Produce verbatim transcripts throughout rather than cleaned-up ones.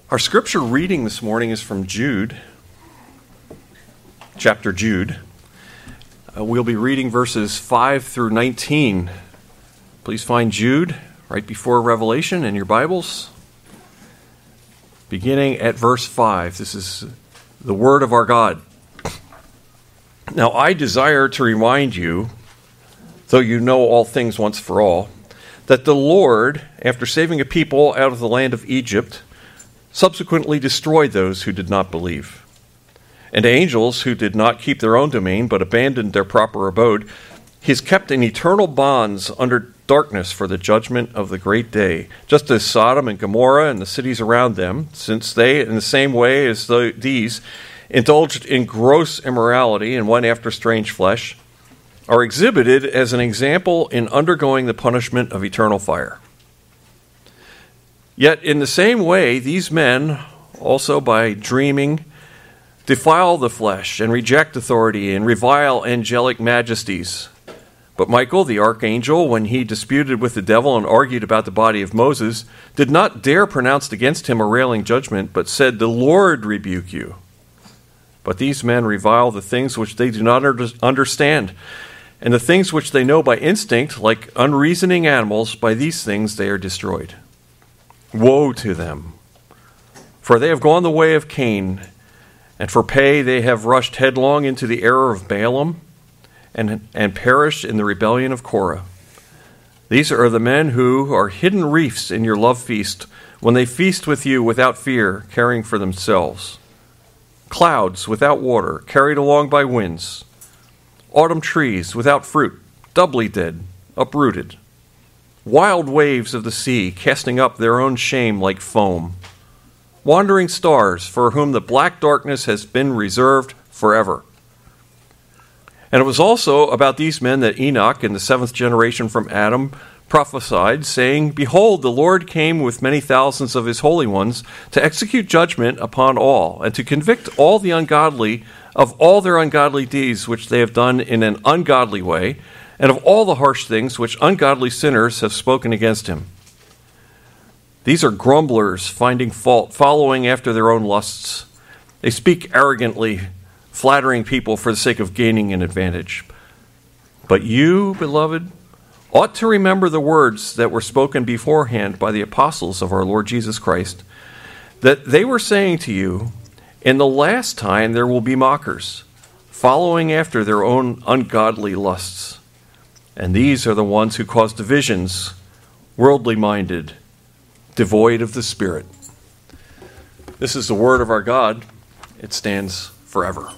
Our scripture reading this morning is from Jude, chapter Jude. Uh, we'll be reading verses five through nineteen. Please find Jude right before Revelation in your Bibles, beginning at verse five. This is the word of our God. Now I desire to remind you, though you know all things once for all, that the Lord, after saving a people out of the land of Egypt, subsequently destroyed those who did not believe. And angels who did not keep their own domain but abandoned their proper abode, he has kept in eternal bonds under darkness for the judgment of the great day, just as Sodom and Gomorrah and the cities around them, since they, in the same way as the, these, indulged in gross immorality and went after strange flesh, are exhibited as an example in undergoing the punishment of eternal fire. Yet in the same way, these men, also by dreaming, defile the flesh and reject authority and revile angelic majesties. But Michael, the archangel, when he disputed with the devil and argued about the body of Moses, did not dare pronounce against him a railing judgment, but said, "The Lord rebuke you." But these men revile the things which they do not understand, and the things which they know by instinct, like unreasoning animals, by these things they are destroyed. Woe to them! For they have gone the way of Cain, and for pay they have rushed headlong into the error of Balaam, and, and perished in the rebellion of Korah. These are the men who are hidden reefs in your love feast, when they feast with you without fear, caring for themselves. Clouds without water, carried along by winds. Autumn trees without fruit, doubly dead, uprooted. Wild waves of the sea, casting up their own shame like foam. Wandering stars, for whom the black darkness has been reserved forever. And it was also about these men that Enoch, in the seventh generation from Adam, prophesied, saying, "Behold, the Lord came with many thousands of his holy ones to execute judgment upon all, and to convict all the ungodly of all their ungodly deeds which they have done in an ungodly way, and of all the harsh things which ungodly sinners have spoken against him. These are grumblers, finding fault, following after their own lusts. They speak arrogantly, flattering people for the sake of gaining an advantage. But you, beloved, ought to remember the words that were spoken beforehand by the apostles of our Lord Jesus Christ, that they were saying to you, in the last time there will be mockers, following after their own ungodly lusts. And these are the ones who cause divisions, worldly minded, devoid of the Spirit." This is the word of our God. It stands forever.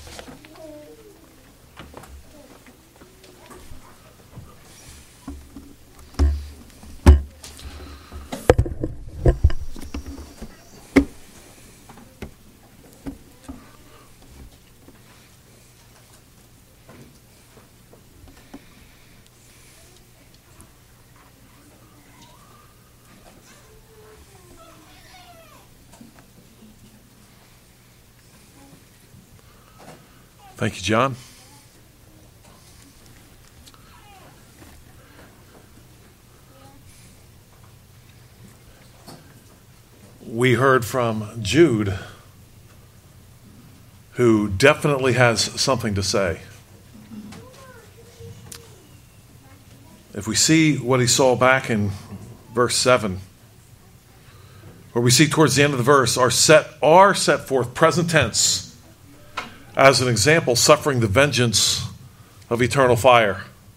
Thank you, John. We heard from Jude, who definitely has something to say. If we see what he saw back in verse seven, where we see towards the end of the verse, are set, are set forth, present tense, as an example, suffering the vengeance of eternal fire.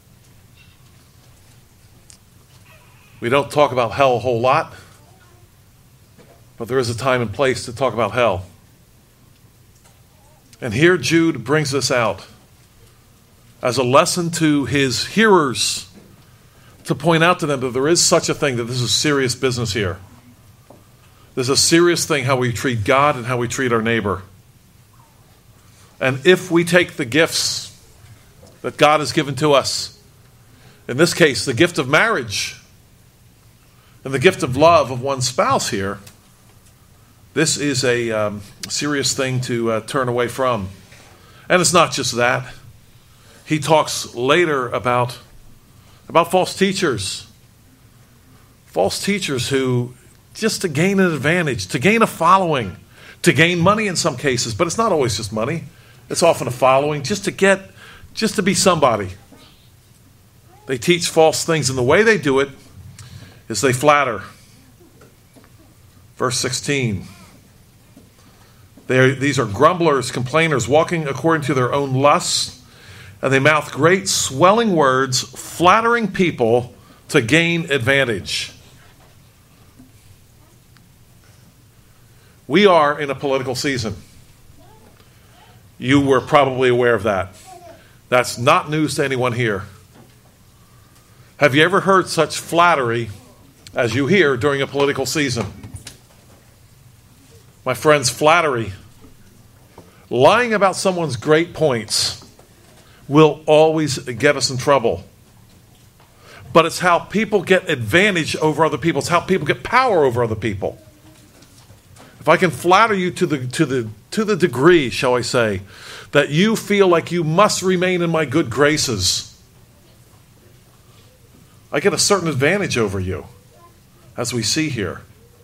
We don't talk about hell a whole lot, but there is a time and place to talk about hell. And here Jude brings this out as a lesson to his hearers, to point out to them that there is such a thing, that this is serious business here. There's a serious thing how we treat God and how we treat our neighbor. And if we take the gifts that God has given to us, in this case, the gift of marriage and the gift of love of one spouse here, this is a um, serious thing to uh, turn away from. And it's not just that. He talks later about, about false teachers. False teachers who just to gain an advantage, to gain a following, to gain money in some cases, but it's not always just money. It's often a following, just to get, just to be somebody. They teach false things, and the way they do it is they flatter. Verse sixteen. They these are grumblers, complainers, walking according to their own lusts, and they mouth great swelling words, flattering people to gain advantage. We are in a political season. You were probably aware of that. That's not news to anyone here. Have you ever heard such flattery as you hear during a political season? My friends, flattery, lying about someone's great points, will always get us in trouble. But it's how people get advantage over other people. It's how people get power over other people. If I can flatter you to the to the to the degree, shall I say, that you feel like you must remain in my good graces, I get a certain advantage over you, as we see here.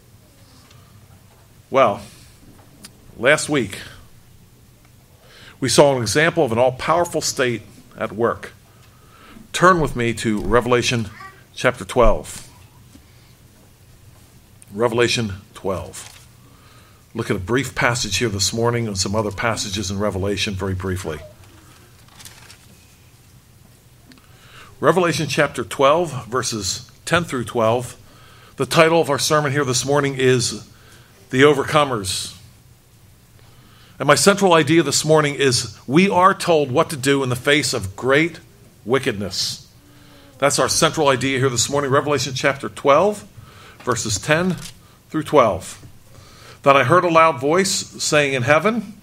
Well, last week, we saw an example of an all-powerful state at work. Turn with me to Revelation chapter twelve. Revelation twelve. Look at a brief passage here this morning and some other passages in Revelation very briefly. Revelation chapter twelve, verses ten through twelve. The title of our sermon here this morning is The Overcomers. And my central idea this morning is we are told what to do in the face of great wickedness. That's our central idea here this morning. Revelation chapter twelve, verses ten through twelve. Then I heard a loud voice saying in heaven,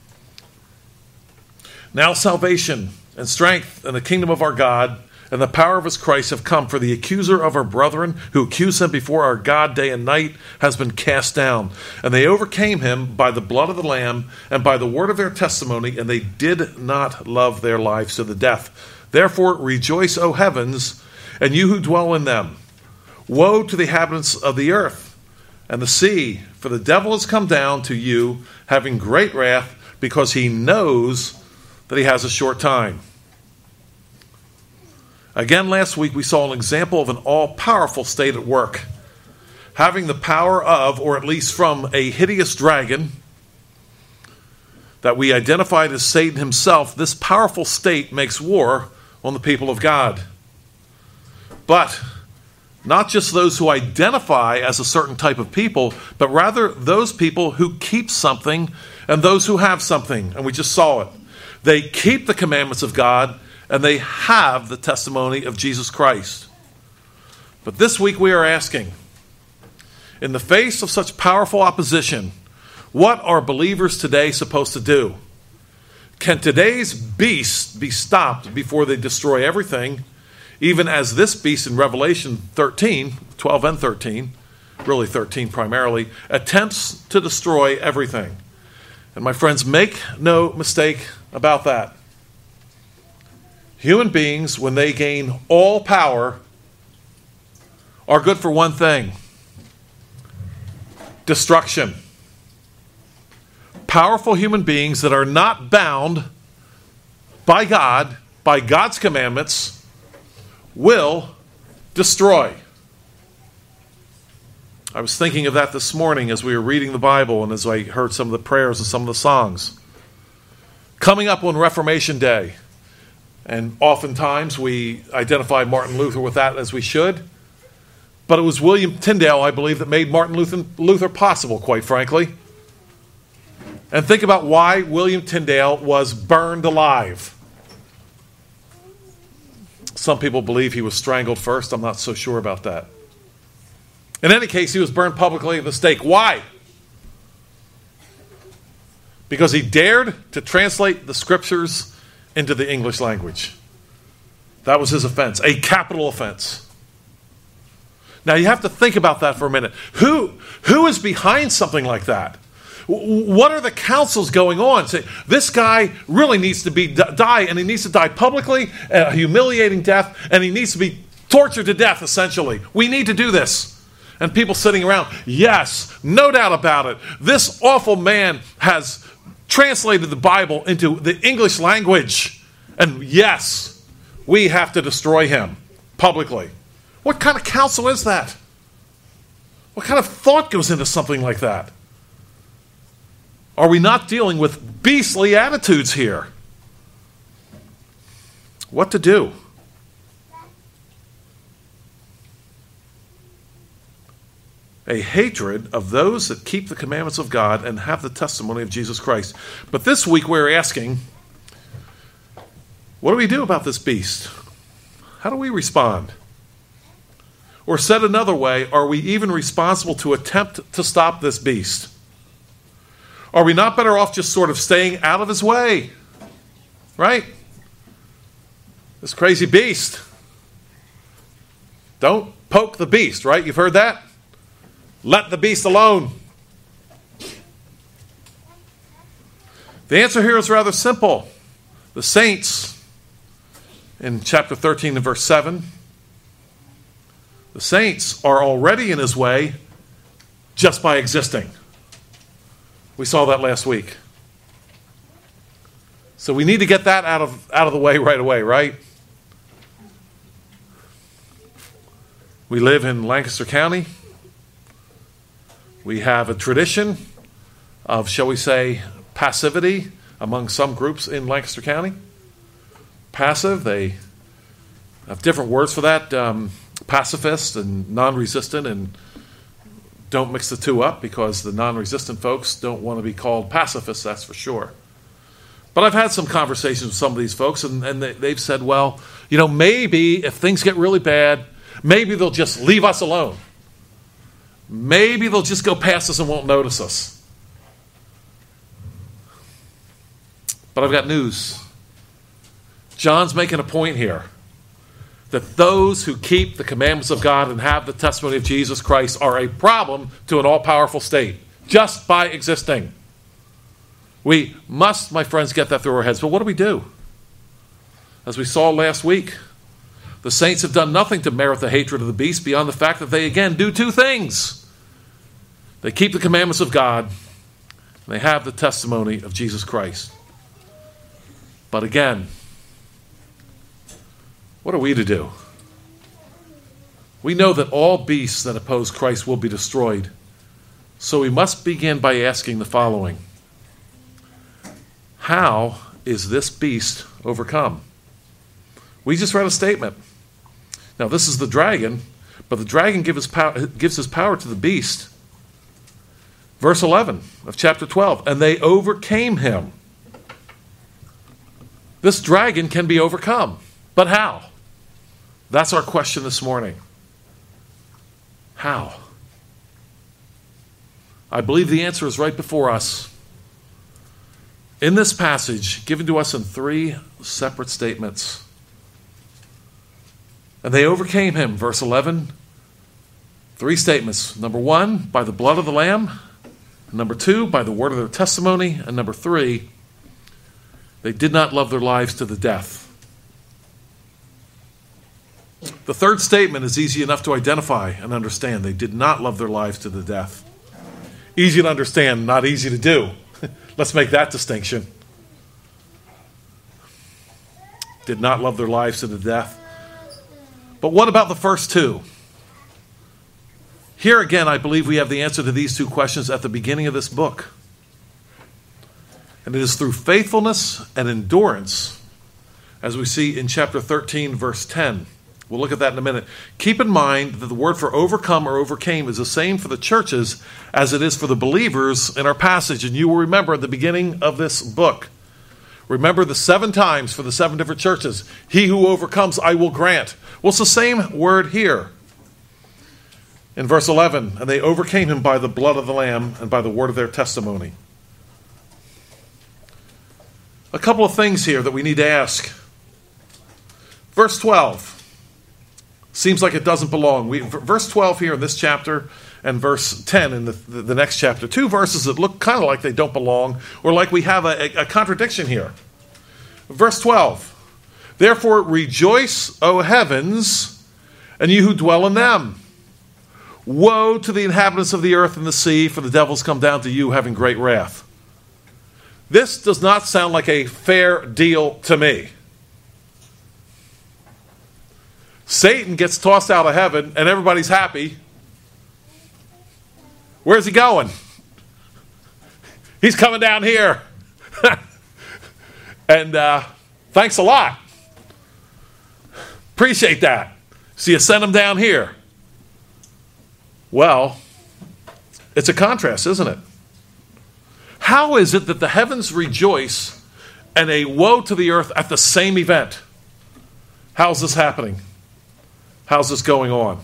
now salvation and strength and the kingdom of our God and the power of his Christ have come, for the accuser of our brethren who accused them before our God day and night has been cast down. And they overcame him by the blood of the Lamb and by the word of their testimony, and they did not love their lives to the death. Therefore rejoice, O heavens, and you who dwell in them. Woe to the inhabitants of the earth and the sea, for the devil has come down to you, having great wrath, because he knows that he has a short time. Again, last week we saw an example of an all-powerful state at work, having the power of, or at least from, a hideous dragon that we identified as Satan himself. This powerful state makes war on the people of God. But not just those who identify as a certain type of people, but rather those people who keep something and those who have something. And we just saw it. They keep the commandments of God and they have the testimony of Jesus Christ. But this week we are asking, in the face of such powerful opposition, what are believers today supposed to do? Can today's beasts be stopped before they destroy everything, even as this beast in Revelation thirteen, twelve and thirteen, really thirteen primarily, attempts to destroy everything? And my friends, make no mistake about that. Human beings, when they gain all power, are good for one thing: destruction. Powerful human beings that are not bound by God, by God's commandments, will destroy. I was thinking of that this morning as we were reading the Bible and as I heard some of the prayers and some of the songs. Coming up on Reformation Day, and oftentimes we identify Martin Luther with that, as we should, but it was William Tyndale, I believe, that made Martin Luther, Luther possible, quite frankly. And think about why William Tyndale was burned alive. Some people believe he was strangled first. I'm not so sure about that. In any case, he was burned publicly at the stake. Why? Because he dared to translate the scriptures into the English language. That was his offense, a capital offense. Now you have to think about that for a minute. Who, who is behind something like that? What are the councils going on? Say, this guy really needs to be die, and he needs to die publicly, a humiliating death, and he needs to be tortured to death, essentially. We need to do this. And people sitting around, yes, no doubt about it. This awful man has translated the Bible into the English language. And yes, we have to destroy him publicly. What kind of counsel is that? What kind of thought goes into something like that? Are we not dealing with beastly attitudes here? What to do? A hatred of those that keep the commandments of God and have the testimony of Jesus Christ. But this week we're asking, what do we do about this beast? How do we respond? Or said another way, are we even responsible to attempt to stop this beast? Are we not better off just sort of staying out of his way? Right? This crazy beast. Don't poke the beast, right? You've heard that? Let the beast alone. The answer here is rather simple. The saints, in chapter thirteen and verse seven, the saints are already in his way just by existing. We saw that last week. So we need to get that out of, out of the way right away, right? We live in Lancaster County. We have a tradition of, shall we say, passivity among some groups in Lancaster County. Passive, they have different words for that. Um, pacifist and non-resistant, and don't mix the two up because the non-resistant folks don't want to be called pacifists, that's for sure. But I've had some conversations with some of these folks, and, and they, they've said, well, you know, maybe if things get really bad, maybe they'll just leave us alone. Maybe they'll just go past us and won't notice us. But I've got news. John's making a point here that those who keep the commandments of God and have the testimony of Jesus Christ are a problem to an all-powerful state, just by existing. We must, my friends, get that through our heads. But what do we do? As we saw last week, the saints have done nothing to merit the hatred of the beast beyond the fact that they, again, do two things. They keep the commandments of God, and they have the testimony of Jesus Christ. But again, what are we to do? We know that all beasts that oppose Christ will be destroyed. So we must begin by asking the following. How is this beast overcome? We just read a statement. Now this is the dragon, but the dragon gives his power, gives his power to the beast. Verse eleven of chapter twelve, and they overcame him. This dragon can be overcome, but how? That's our question this morning. How? I believe the answer is right before us. In this passage, given to us in three separate statements. And they overcame him, verse eleven. Three statements. Number one, by the blood of the Lamb. Number two, by the word of their testimony. And number three, they did not love their lives to the death. The third statement is easy enough to identify and understand. They did not love their lives to the death. Easy to understand, not easy to do. Let's make that distinction. Did not love their lives to the death. But what about the first two? Here again, I believe we have the answer to these two questions at the beginning of this book. And it is through faithfulness and endurance, as we see in chapter thirteen, verse ten. We'll look at that in a minute. Keep in mind that the word for overcome or overcame is the same for the churches as it is for the believers in our passage. And you will remember at the beginning of this book, remember the seven times for the seven different churches, he who overcomes I will grant. Well, it's the same word here. In verse eleven, and they overcame him by the blood of the Lamb and by the word of their testimony. A couple of things here that we need to ask. Verse twelve. Seems like it doesn't belong. We, verse twelve here in this chapter and verse ten in the, the, the next chapter. Two verses that look kind of like they don't belong, or like we have a, a, a contradiction here. Verse twelve. Therefore rejoice, O heavens, and you who dwell in them. woe to the inhabitants of the earth and the sea, for the devils come down to you having great wrath. This does not sound like a fair deal to me. Satan gets tossed out of heaven and everybody's happy. Where's he going? He's coming down here. and uh, thanks a lot. Appreciate that. So you send him down here. Well, it's a contrast, isn't it? How is it that the heavens rejoice and a woe to the earth at the same event? How's this happening? How's this going on?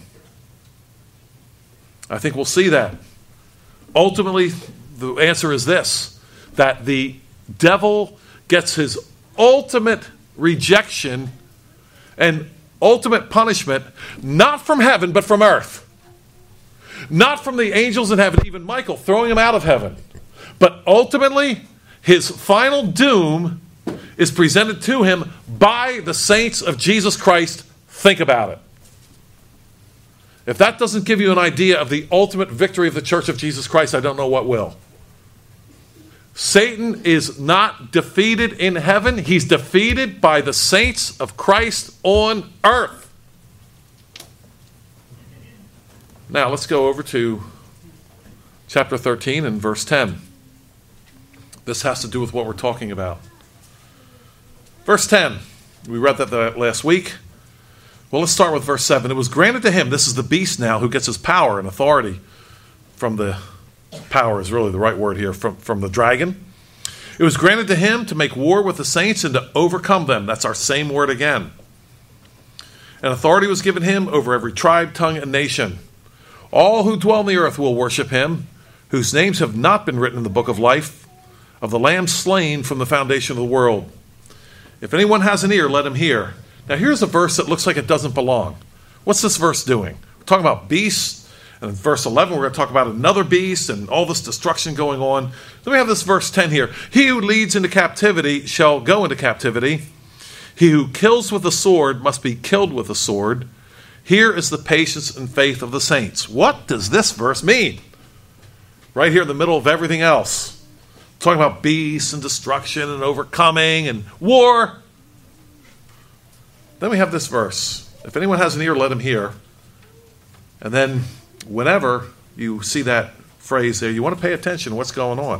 I think we'll see that. Ultimately, the answer is this, that the devil gets his ultimate rejection and ultimate punishment, not from heaven, but from earth. Not from the angels in heaven, even Michael throwing him out of heaven. But ultimately, his final doom is presented to him by the saints of Jesus Christ. Think about it. If that doesn't give you an idea of the ultimate victory of the Church of Jesus Christ, I don't know what will. Satan is not defeated in heaven. He's defeated by the saints of Christ on earth. Now, let's go over to chapter thirteen and verse ten. This has to do with what we're talking about. Verse ten. We read that last week. Well, let's start with verse seven. It was granted to him, this is the beast now, who gets his power and authority from the, power is really the right word here, from, from the dragon. It was granted to him to make war with the saints and to overcome them. That's our same word again. And authority was given him over every tribe, tongue, and nation. All who dwell on the earth will worship him, whose names have not been written in the book of life, of the Lamb slain from the foundation of the world. If anyone has an ear, let him hear. Now here's a verse that looks like it doesn't belong. What's this verse doing? We're talking about beasts, and in verse eleven we're going to talk about another beast and all this destruction going on. Then we have this verse ten here. He who leads into captivity shall go into captivity. He who kills with the sword must be killed with the sword. Here is the patience and faith of the saints. What does this verse mean? Right here in the middle of everything else. Talking about beasts and destruction and overcoming and war. Then we have this verse. If anyone has an ear, let him hear. And then whenever you see that phrase there, you want to pay attention to what's going on.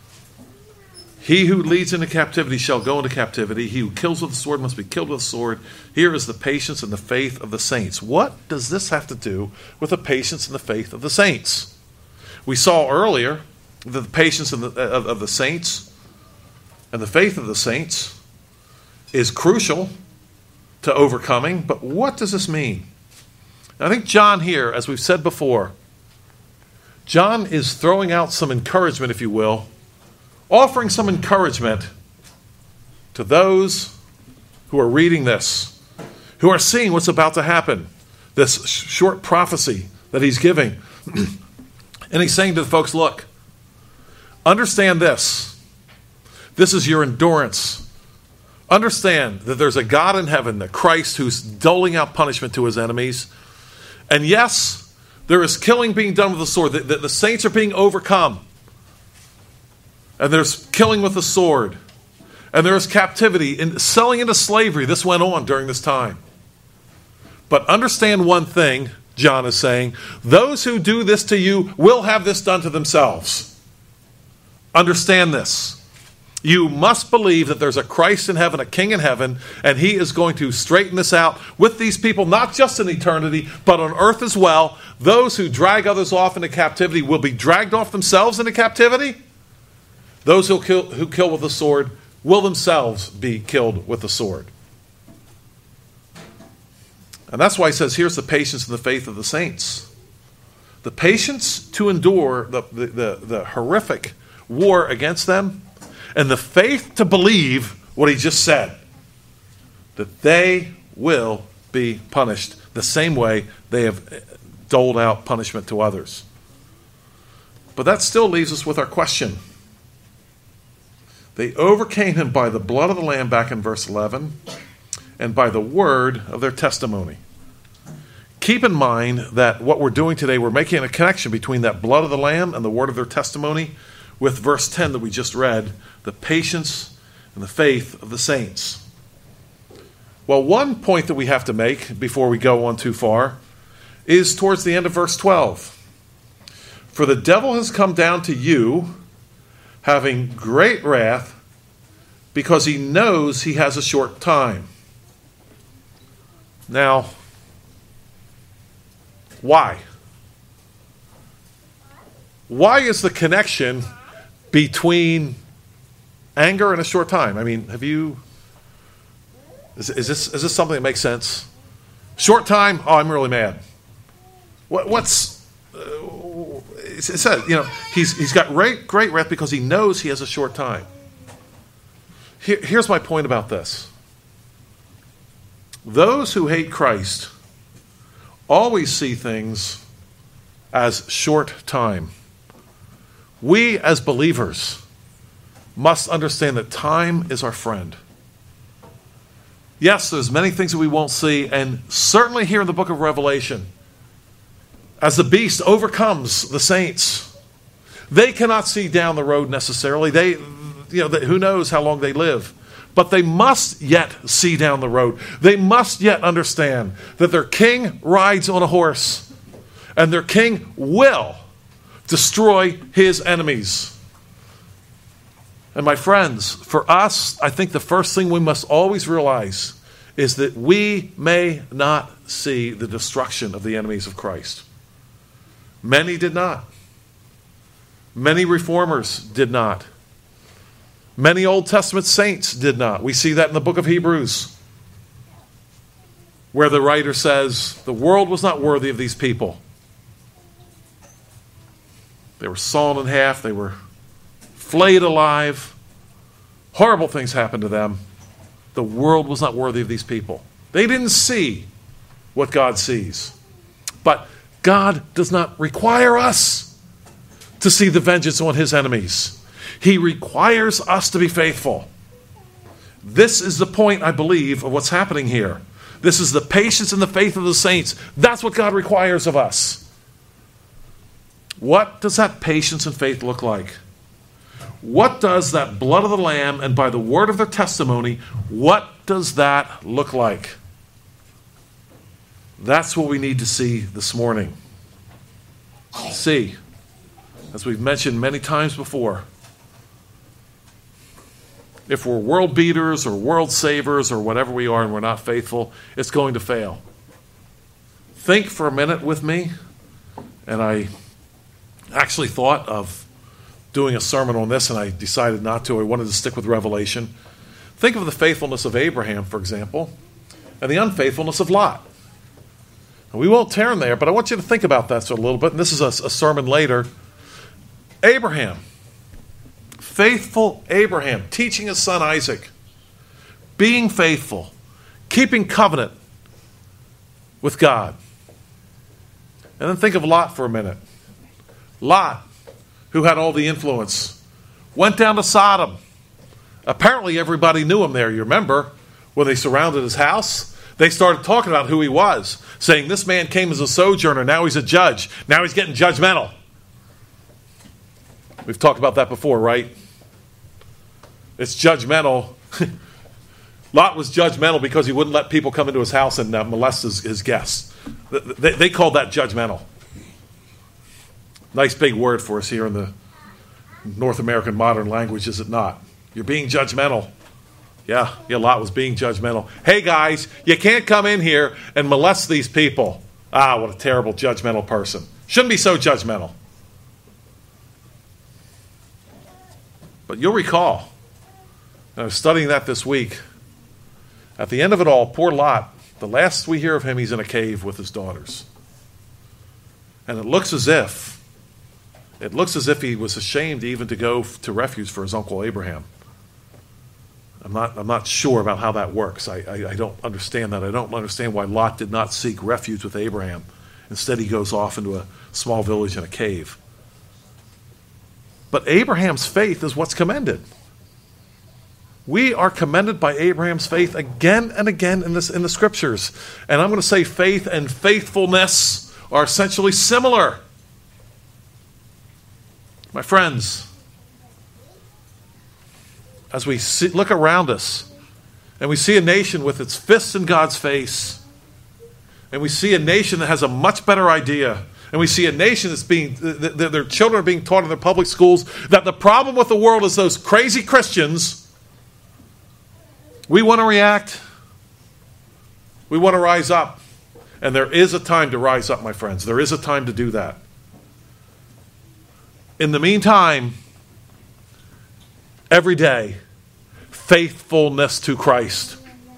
He who leads into captivity shall go into captivity. He who kills with the sword must be killed with the sword. Here is the patience and the faith of the saints. What does this have to do with the patience and the faith of the saints? We saw earlier that the patience of the, of, of the saints and the faith of the saints is crucial to overcoming. But what does this mean? I think John here, as we've said before, John is throwing out some encouragement, if you will, offering some encouragement to those who are reading this, who are seeing what's about to happen, this short prophecy that he's giving. And he's saying to the folks, look, understand this. This is your endurance. Understand that there's a God in heaven, that Christ, who's doling out punishment to his enemies. And yes, there is killing being done with the sword. The, the, the saints are being overcome. And there's killing with the sword. And there is captivity and selling into slavery. This went on during this time. But understand one thing, John is saying. Those who do this to you will have this done to themselves. Understand this. You must believe that there's a Christ in heaven, a King in heaven, and he is going to straighten this out with these people, not just in eternity, but on earth as well. Those who drag others off into captivity will be dragged off themselves into captivity. Those who kill, who kill with the sword will themselves be killed with the sword. And that's why he says, here's the patience and the faith of the saints. The patience to endure the, the, the, the horrific war against them, and the faith to believe what he just said, that they will be punished the same way they have doled out punishment to others. But that still leaves us with our question. They overcame him by the blood of the Lamb, back in verse eleven, and by the word of their testimony. keep in mind that what we're doing today, we're making a connection between that blood of the Lamb and the word of their testimony with verse ten that we just read, the patience and the faith of the saints. Well, one point that we have to make before we go on too far is towards the end of verse twelve. For the devil has come down to you, having great wrath, because he knows he has a short time. Now, why? Why is the connection between anger and a short time? I mean, have you... Is, is this is this something that makes sense? Short time, oh, I'm really mad. What, what's... Uh, it says, you know, he's he's got great, great wrath because he knows he has a short time. Here, here's my point about this. Those who hate Christ always see things as short time. We as believers must understand that time is our friend. Yes, there's many things that we won't see, and certainly here in the book of Revelation, as the beast overcomes the saints, they cannot see down the road necessarily. They, you know, they, who knows how long they live. But they must yet see down the road. They must yet understand that their king rides on a horse, and their king will destroy his enemies. And my friends, for us, I think the first thing we must always realize is that we may not see the destruction of the enemies of Christ. Many did not. Many reformers did not. Many Old Testament saints did not. We see that in the book of Hebrews, where the writer says, the world was not worthy of these people. They were sawn in half. They were flayed alive. Horrible things happened to them. The world was not worthy of these people. They didn't see what God sees. But God does not require us to see the vengeance on his enemies. He requires us to be faithful. This is the point, I believe, of what's happening here. This is the patience and the faith of the saints. That's what God requires of us. What does that patience and faith look like? What does that blood of the Lamb and by the word of their testimony, what does that look like? That's what we need to see this morning. See, as we've mentioned many times before, if we're world beaters or world savers or whatever we are and we're not faithful, it's going to fail. Think for a minute with me, and I actually thought of doing a sermon on this, and I decided not to. I wanted to stick with Revelation. Think of the faithfulness of Abraham, for example, and the unfaithfulness of Lot. And we won't turn there, but I want you to think about that for a little bit, and this is a, a sermon later. Abraham, faithful Abraham, teaching his son Isaac, being faithful, keeping covenant with God. And then think of Lot for a minute. Lot, who had all the influence, went down to Sodom. Apparently everybody knew him there. You remember when they surrounded his house? They started talking about who he was, saying this man came as a sojourner, now he's a judge. Now he's getting judgmental. We've talked about that before, right? It's judgmental. Lot was judgmental because he wouldn't let people come into his house and uh, molest his, his guests. They, they called that judgmental. Nice big word for us here in the North American modern language, is it not? You're being judgmental. Yeah, yeah, Lot was being judgmental. Hey guys, you can't come in here and molest these people. Ah, what a terrible judgmental person. Shouldn't be so judgmental. But you'll recall, and I was studying that this week, at the end of it all, poor Lot, the last we hear of him, he's in a cave with his daughters. And it looks as if It looks as if he was ashamed even to go to refuge for his uncle Abraham. I'm not, I'm not sure about how that works. I, I, I don't understand that. I don't understand why Lot did not seek refuge with Abraham. Instead, he goes off into a small village in a cave. But Abraham's faith is what's commended. We are commended by Abraham's faith again and again in this in the scriptures. And I'm going to say faith and faithfulness are essentially similar. My friends, as we see, look around us and we see a nation with its fists in God's face, and we see a nation that has a much better idea, and we see a nation that's being, that their children are being taught in their public schools that the problem with the world is those crazy Christians, we want to react. We want to rise up. And there is a time to rise up, my friends. There is a time to do that. In the meantime, every day, faithfulness to Christ.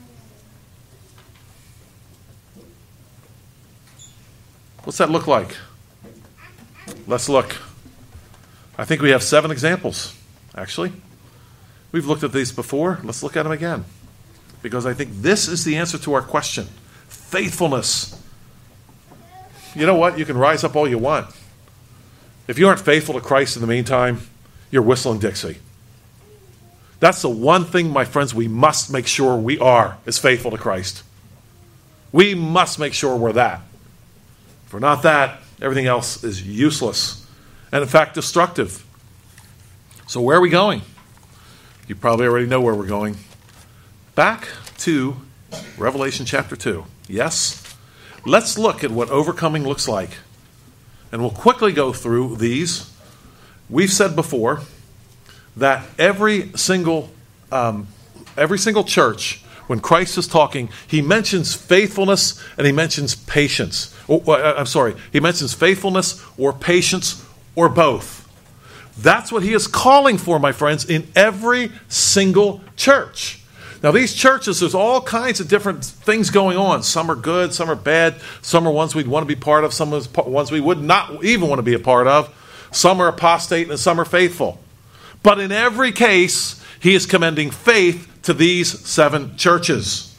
What's that look like? Let's look. I think we have seven examples, actually. We've looked at these before. Let's look at them again. Because I think this is the answer to our question. Faithfulness. You know what? You can rise up all you want. If you aren't faithful to Christ in the meantime, you're whistling Dixie. That's the one thing, my friends, we must make sure we are, is faithful to Christ. We must make sure we're that. If we're not that, everything else is useless and, in fact, destructive. So where are we going? You probably already know where we're going. Back to Revelation chapter two. Yes? Let's look at what overcoming looks like. And we'll quickly go through these. We've said before that every single um, every single church, when Christ is talking, he mentions faithfulness and he mentions patience. Oh, I'm sorry, he mentions faithfulness or patience or both. That's what he is calling for, my friends, in every single church. Now, these churches, there's all kinds of different things going on. Some are good, some are bad. Some are ones we'd want to be part of, some are ones we would not even want to be a part of. Some are apostate and some are faithful. But in every case, he is commending faith to these seven churches.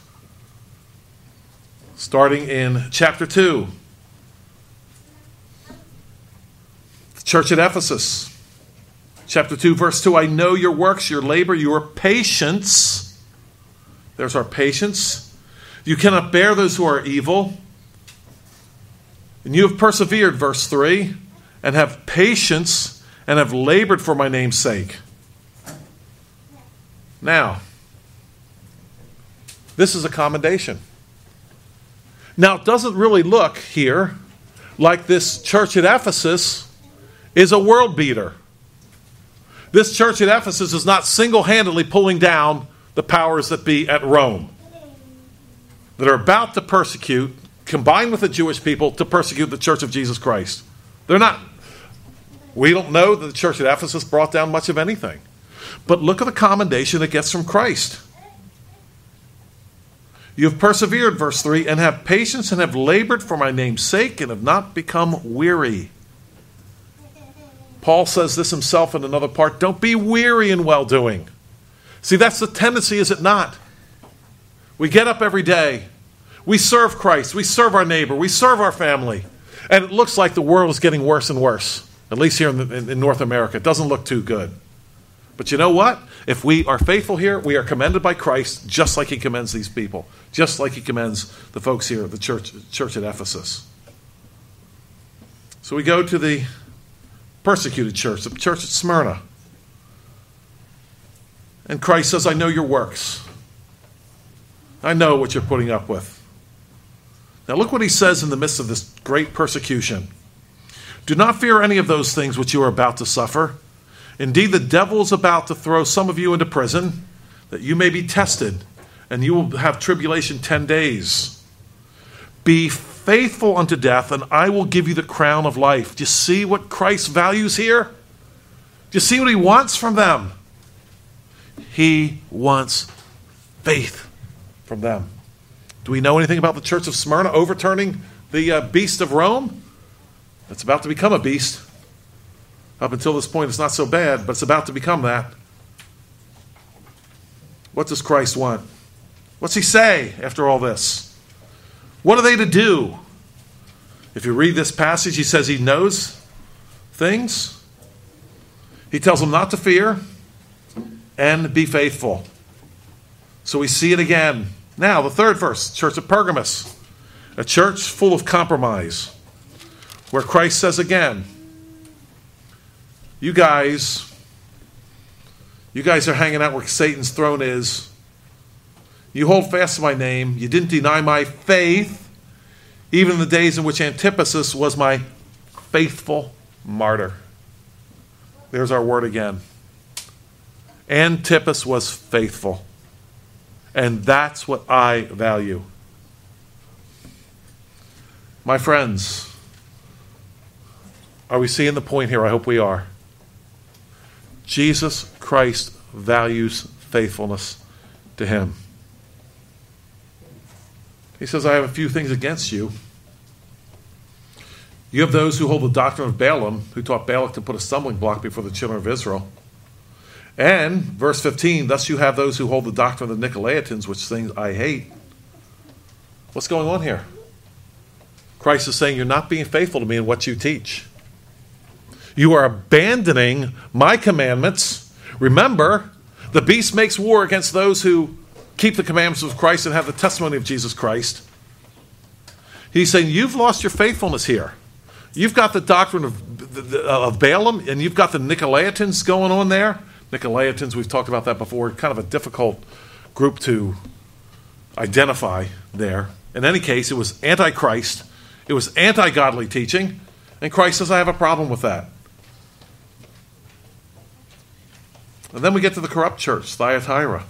Starting in chapter two. The church at Ephesus. Chapter two, verse two, I know your works, your labor, your patience. There's our patience. You cannot bear those who are evil. And you have persevered, verse three, and have patience and have labored for my name's sake. Now, this is a commendation. Now, it doesn't really look here like this church at Ephesus is a world beater. This church at Ephesus is not single-handedly pulling down the powers that be at Rome that are about to persecute, combined with the Jewish people, to persecute the church of Jesus Christ. They're not. We don't know that the church at Ephesus brought down much of anything. But look at the commendation it gets from Christ. You have persevered, verse three, and have patience and have labored for my name's sake and have not become weary. Paul says this himself in another part. Don't be weary in well-doing. See, that's the tendency, is it not? We get up every day. We serve Christ. We serve our neighbor. We serve our family. And it looks like the world is getting worse and worse. At least here in, the, in, in North America. It doesn't look too good. But you know what? If we are faithful here, we are commended by Christ just like he commends these people. Just like he commends the folks here at the church, church at Ephesus. So we go to the persecuted church, the church at Smyrna. And Christ says, I know your works. I know what you're putting up with. Now look what he says in the midst of this great persecution. Do not fear any of those things which you are about to suffer. Indeed, the devil is about to throw some of you into prison, that you may be tested, and you will have tribulation ten days. Be faithful unto death, and I will give you the crown of life. Do you see what Christ values here? Do you see what he wants from them? He wants faith from them. Do we know anything about the church of Smyrna overturning the uh, beast of Rome? It's about to become a beast. Up until this point, it's not so bad, but it's about to become that. What does Christ want? What's he say after all this? What are they to do? If you read this passage, he says he knows things. He tells them not to fear and be faithful. So we see it again. Now, the third verse, church of Pergamos, a church full of compromise, where Christ says again, you guys, you guys are hanging out where Satan's throne is. You hold fast to my name. You didn't deny my faith, even in the days in which Antipas was my faithful martyr. There's our word again. Antipas was faithful. And that's what I value. My friends, are we seeing the point here? I hope we are. Jesus Christ values faithfulness to him. He says, I have a few things against you. You have those who hold the doctrine of Balaam, who taught Balak to put a stumbling block before the children of Israel. And, verse fifteen, thus you have those who hold the doctrine of the Nicolaitans, which things I hate. What's going on here? Christ is saying, you're not being faithful to me in what you teach. You are abandoning my commandments. Remember, the beast makes war against those who keep the commandments of Christ and have the testimony of Jesus Christ. He's saying, you've lost your faithfulness here. You've got the doctrine of, of Balaam, and you've got the Nicolaitans going on there. Nicolaitans, we've talked about that before, kind of a difficult group to identify there. In any case, it was anti-Christ. It was anti-godly teaching. And Christ says, I have a problem with that. And then we get to the corrupt church, Thyatira.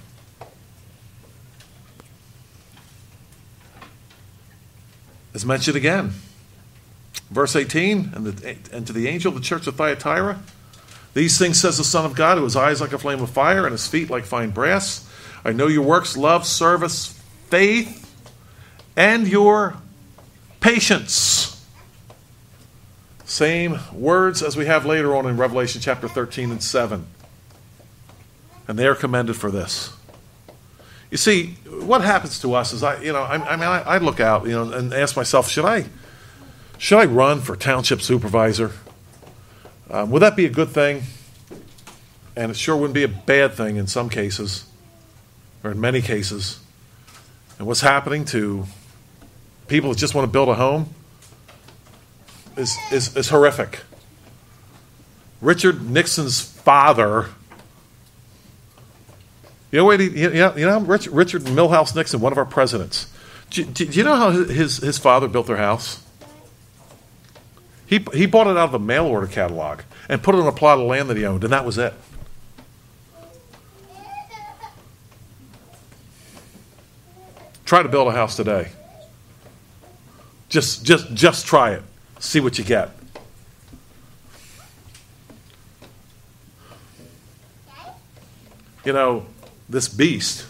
It's mentioned again. Verse eighteen, and, the, and to the angel of the church of Thyatira, these things says the Son of God, who has eyes like a flame of fire and his feet like fine brass. I know your works, love, service, faith, and your patience. Same words as we have later on in Revelation chapter thirteen and seven. And they are commended for this. You see, what happens to us is, I, you know, I, I mean, I, I look out, you know, and ask myself, should I, should I run for township supervisor? Um, would that be a good thing? And it sure wouldn't be a bad thing in some cases, or in many cases. And what's happening to people that just want to build a home is is, is horrific. Richard Nixon's father. You know, wait, you know, you know Richard, Richard Milhouse Nixon, one of our presidents. Do, do, do you know how his, his father built their house? He, he bought it out of the mail order catalog and put it on a plot of land that he owned, and that was it. Try to build a house today. Just, just, just try it. See what you get. You know, this beast.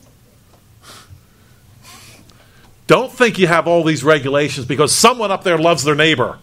Don't think you have all these regulations because someone up there loves their neighbor.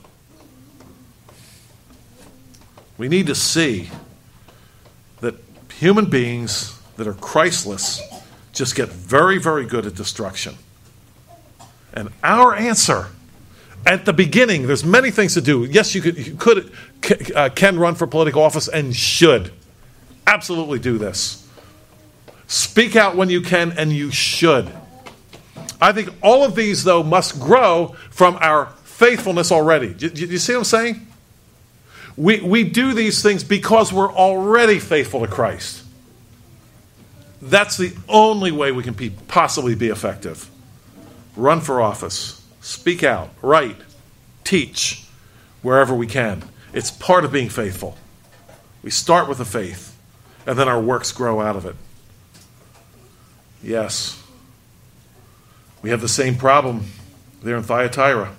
We need to see that human beings that are Christless just get very, very good at destruction. And our answer, at the beginning, there's many things to do. Yes, you could, you could uh, can run for political office and should absolutely do this. Speak out when you can, and you should. I think all of these, though, must grow from our faithfulness already. Do you, you see what I'm saying? We, we do these things because we're already faithful to Christ. That's the only way we can be, possibly be effective. Run for office. Speak out. Write. Teach wherever we can. It's part of being faithful. We start with the faith, and then our works grow out of it. Yes. We have the same problem there in Thyatira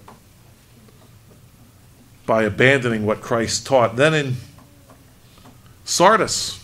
by abandoning what Christ taught. Then in Sardis,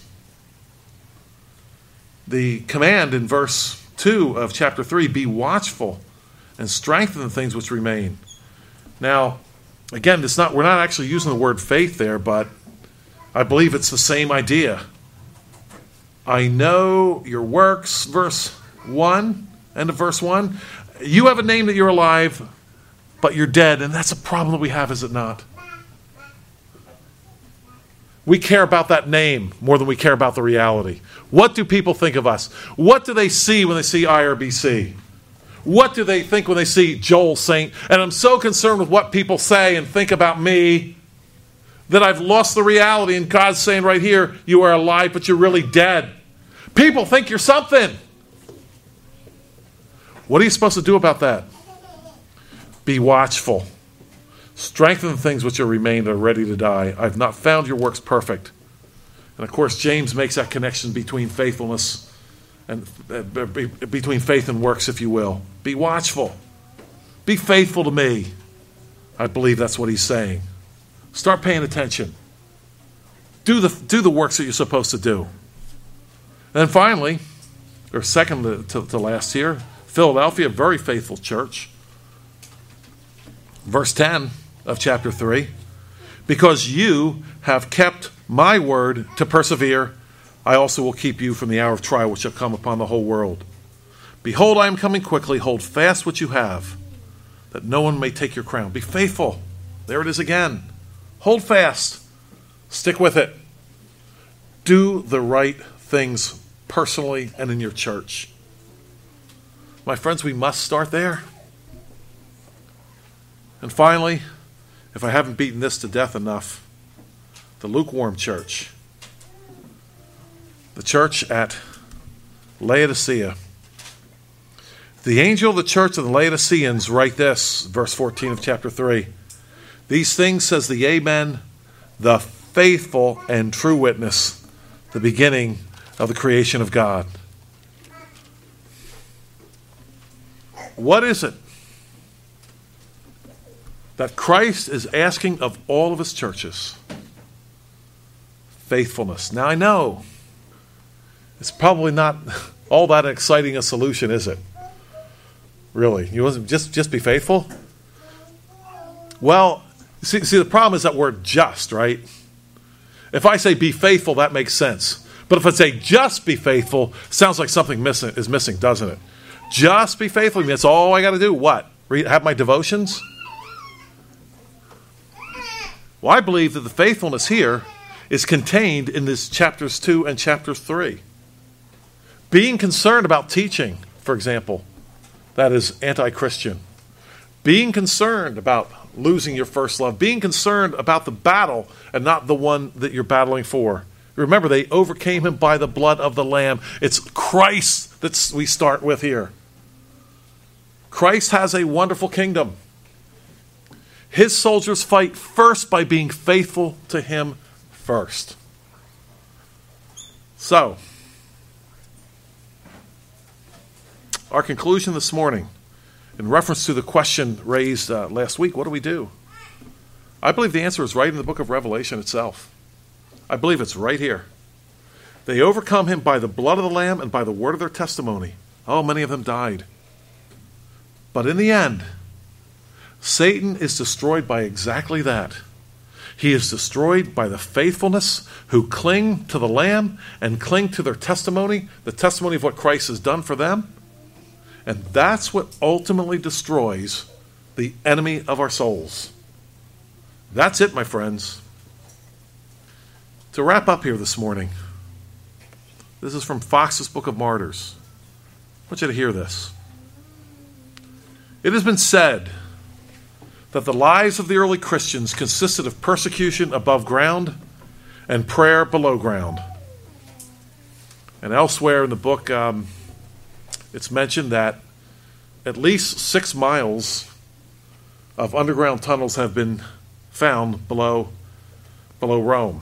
the command in verse two of chapter three, be watchful and strengthen the things which remain. Now, again, it's not, we're not actually using the word faith there, but I believe it's the same idea. I know your works, verse one, end of verse one. You have a name that you're alive, but you're dead, and that's a problem that we have, is it not? We care about that name more than we care about the reality. What do people think of us? What do they see when they see I R B C? What do they think when they see Joel Saint? And I'm so concerned with what people say and think about me that I've lost the reality, and God's saying right here, you are alive, but you're really dead. People think you're something. What are you supposed to do about that? Be watchful. Strengthen the things which are remained and are ready to die. I've not found your works perfect. And of course, James makes that connection between faithfulness and uh, between faith and works, if you will. Be watchful. Be faithful to me. I believe that's what he's saying. Start paying attention. Do the, do the works that you're supposed to do. And then finally, or second to, to, to last here, Philadelphia, a very faithful church. Verse ten of chapter three. Because you have kept my word to persevere, I also will keep you from the hour of trial which shall come upon the whole world. Behold, I am coming quickly. Hold fast what you have, that no one may take your crown. Be faithful. There it is again. Hold fast. Stick with it. Do the right things personally and in your church. My friends, we must start there. And finally, if I haven't beaten this to death enough, the lukewarm church. The church at Laodicea. The angel of the church of the Laodiceans write this, verse fourteen of chapter three. These things says the Amen, the faithful and true witness, the beginning of the creation of God. What is it that Christ is asking of all of his churches? Faithfulness. Now I know it's probably not all that exciting a solution, is it? Really? You want to just, just be faithful? Well, see, see, the problem is that word just, right? If I say be faithful, that makes sense. But if I say just be faithful, sounds like something missing is missing, doesn't it? Just be faithful. That's all I got to do. What? Read, have my devotions? Well, I believe that the faithfulness here is contained in this chapters two and chapter three. Being concerned about teaching, for example, that is anti-Christian. Being concerned about losing your first love. Being concerned about the battle and not the one that you're battling for. Remember, they overcame him by the blood of the Lamb. It's Christ that we start with here. Christ has a wonderful kingdom. His soldiers fight first by being faithful to him first. So, our conclusion this morning, in reference to the question raised uh, last week, what do we do? I believe the answer is right in the book of Revelation itself. I believe it's right here. They overcome him by the blood of the Lamb and by the word of their testimony. Oh, many of them died. But in the end, Satan is destroyed by exactly that. He is destroyed by the faithfulness who cling to the Lamb and cling to their testimony, the testimony of what Christ has done for them. And that's what ultimately destroys the enemy of our souls. That's it, my friends. To wrap up here this morning, this is from Fox's Book of Martyrs. I want you to hear this. It has been said that the lives of the early Christians consisted of persecution above ground and prayer below ground. And elsewhere in the book, um, it's mentioned that at least six miles of underground tunnels have been found below, below Rome.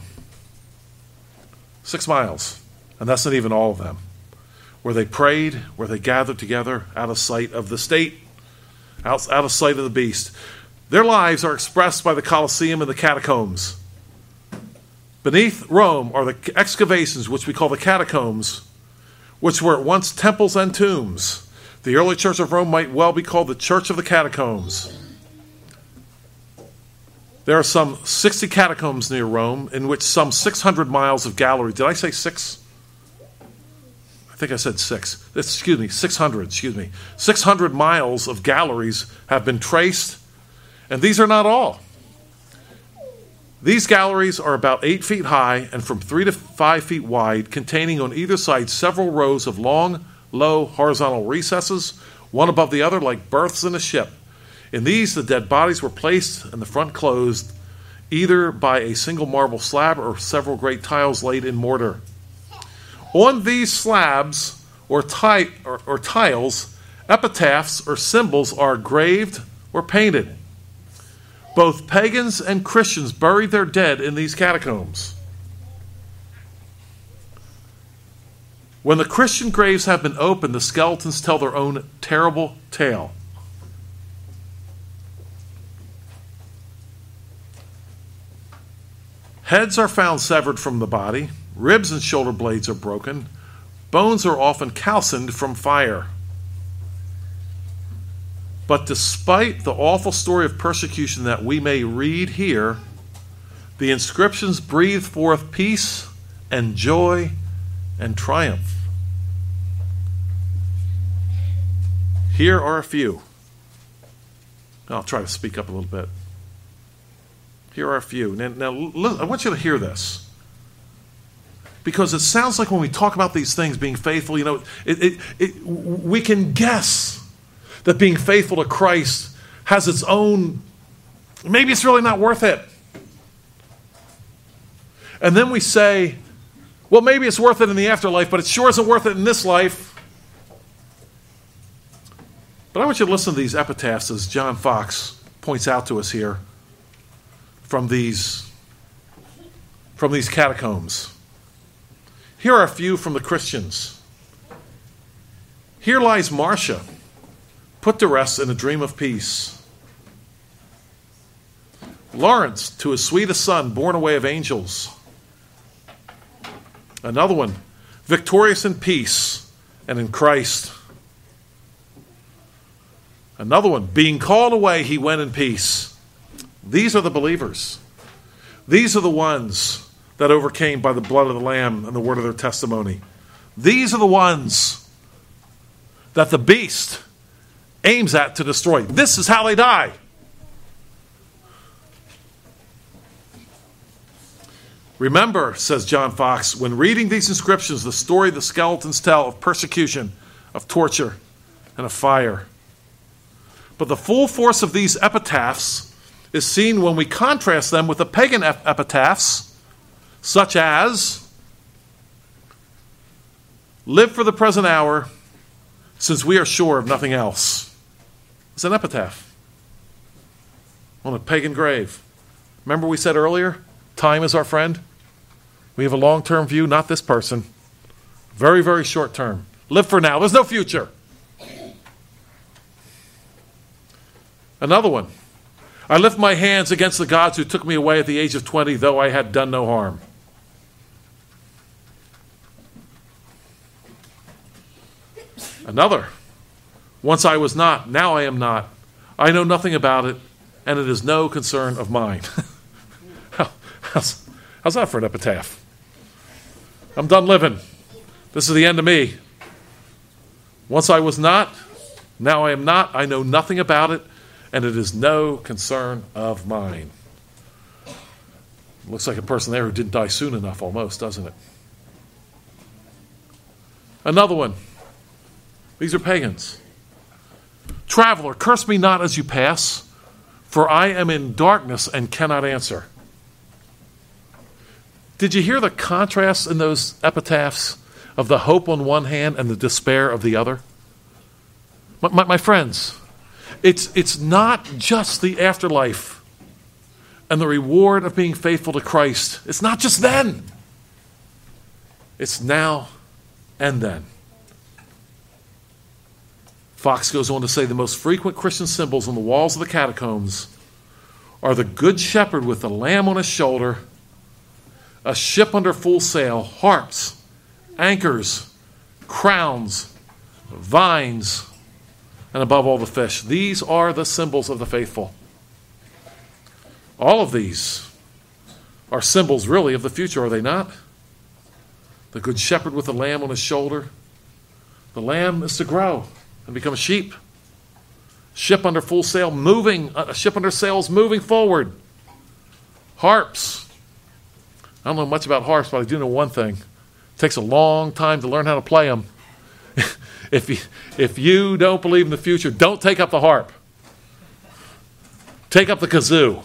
Six miles. And that's not even all of them. Where they prayed, where they gathered together out of sight of the state, out, out of sight of the beast. Their lives are expressed by the Colosseum and the catacombs. Beneath Rome are the excavations, which we call the catacombs, which were at once temples and tombs. The early church of Rome might well be called the Church of the Catacombs. There are some sixty catacombs near Rome, in which some six hundred miles of gallery. Did I say six? I think I said six. Excuse me, six hundred, excuse me. six hundred miles of galleries have been traced, and these are not all. These galleries are about eight feet high and from three to five feet wide, containing on either side several rows of long, low, horizontal recesses, one above the other like berths in a ship. In these, the dead bodies were placed and the front closed, either by a single marble slab or several great tiles laid in mortar. On these slabs or, ti- or, or tiles, epitaphs or symbols are graved or painted. Both pagans and Christians buried their dead in these catacombs. When the Christian graves have been opened, the skeletons tell their own terrible tale. Heads are found severed from the body, ribs and shoulder blades are broken, bones are often calcined from fire. But despite the awful story of persecution that we may read here, the inscriptions breathe forth peace and joy and triumph. Here are a few. I'll try to speak up a little bit. Here are a few. Now, now I want you to hear this. Because it sounds like when we talk about these things, being faithful, you know, it, it, it, we can guess that being faithful to Christ has its own, maybe it's really not worth it. And then we say, well, maybe it's worth it in the afterlife, but it sure isn't worth it in this life. But I want you to listen to these epitaphs as John Fox points out to us here from these, from these catacombs. Here are a few from the Christians. Here lies Marcia, put to rest in a dream of peace. Lawrence, to his sweetest son, born away of angels. Another one, victorious in peace and in Christ. Another one, being called away, he went in peace. These are the believers. These are the ones that overcame by the blood of the Lamb and the word of their testimony. These are the ones that the beast aims at to destroy. This is how they die. Remember, says John Fox, when reading these inscriptions, the story the skeletons tell of persecution, of torture, and of fire. But the full force of these epitaphs is seen when we contrast them with the pagan ep- epitaphs, such as, live for the present hour, since we are sure of nothing else. It's an epitaph on a pagan grave. Remember we said earlier, time is our friend? We have a long-term view, not this person. Very, very short term. Live for now. There's no future. Another one. I lift my hands against the gods who took me away at the age of twenty, though I had done no harm. Another. Once I was not, now I am not. I know nothing about it, and it is no concern of mine. how's, how's that for an epitaph? I'm done living. This is the end of me. Once I was not, now I am not. I know nothing about it, and it is no concern of mine. Looks like a person there who didn't die soon enough almost, doesn't it? Another one. These are pagans. Traveler, curse me not as you pass, for I am in darkness and cannot answer. Did you hear the contrast in those epitaphs of the hope on one hand and the despair of the other? My, my, my friends, it's, it's not just the afterlife and the reward of being faithful to Christ. It's not just then. It's now and then. Fox goes on to say the most frequent Christian symbols on the walls of the catacombs are the good shepherd with the lamb on his shoulder, a ship under full sail, harps, anchors, crowns, vines, and above all the fish. These are the symbols of the faithful. All of these are symbols, really, of the future, are they not? The good shepherd with the lamb on his shoulder. The lamb is to grow and become a sheep. Ship under full sail, moving, a ship under sails moving forward. Harps. I don't know much about harps, but I do know one thing. It takes a long time to learn how to play them. if, you, if you don't believe in the future, don't take up the harp. Take up the kazoo.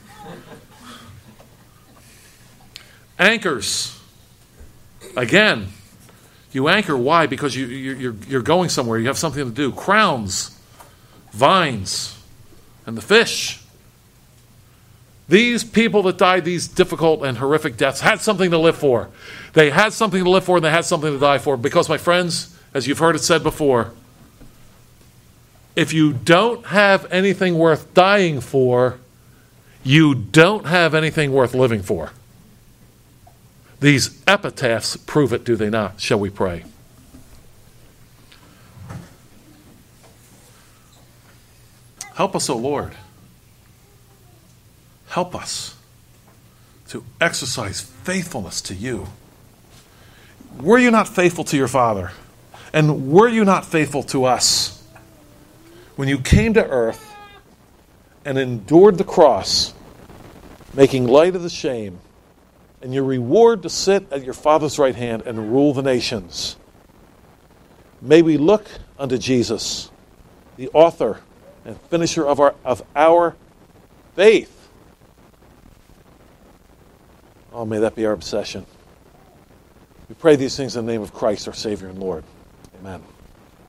Anchors. Again, you anchor. Why? Because you, you're, you're going somewhere. You have something to do. Crowns, vines, and the fish. These people that died these difficult and horrific deaths had something to live for. They had something to live for, and they had something to die for. Because, my friends, as you've heard it said before, if you don't have anything worth dying for, you don't have anything worth living for. These epitaphs prove it, do they not? Shall we pray? Help us, O Lord. Help us to exercise faithfulness to you. Were you not faithful to your Father? And were you not faithful to us? When you came to earth and endured the cross, making light of the shame, and your reward to sit at your Father's right hand and rule the nations. May we look unto Jesus, the author and finisher of our, of our faith. Oh, may that be our obsession. We pray these things in the name of Christ, our Savior and Lord. Amen.